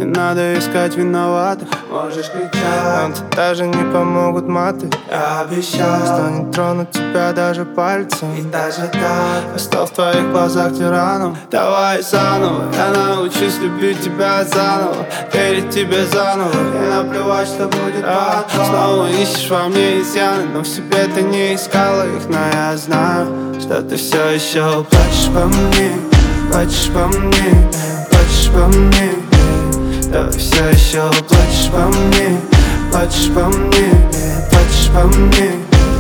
Не надо искать виноватых, можешь кричать, но тебе даже не помогут маты. Я обещал, что не тронут тебя даже пальцем. И даже так, я стал в твоих глазах тираном. Давай заново, я научусь любить тебя заново, верить тебе заново, и наплевать, что будет потом. Снова ищешь во мне изъяны, но в себе ты не искала их. Но я знаю, что ты все еще плачешь по мне, плачешь по мне, плачешь по мне. Да, все еще плачешь по мне, плачешь по мне, плачешь по мне.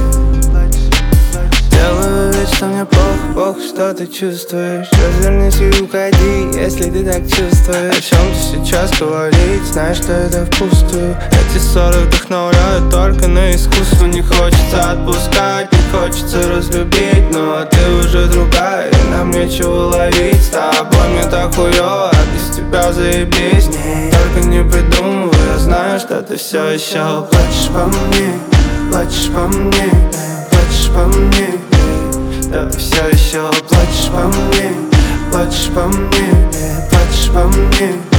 Делаю вид, что мне плохо, что ты чувствуешь. Развернись и уходи, если ты так чувствуешь. О чем ты сейчас говорить, знаешь, что это впустую. Эти ссоры вдохновляют только на искусство. Не хочется отпускать, не хочется разлюбить, но ты уже другая, и нам нечего ловить. С тобой мне так хуёво, а без тебя заебись. Только не придумывай, я знаю, что ты все еще плачешь по мне, плачешь по мне, плачешь по мне. Да, все еще плачешь по мне, плачешь по мне, плачешь по мне.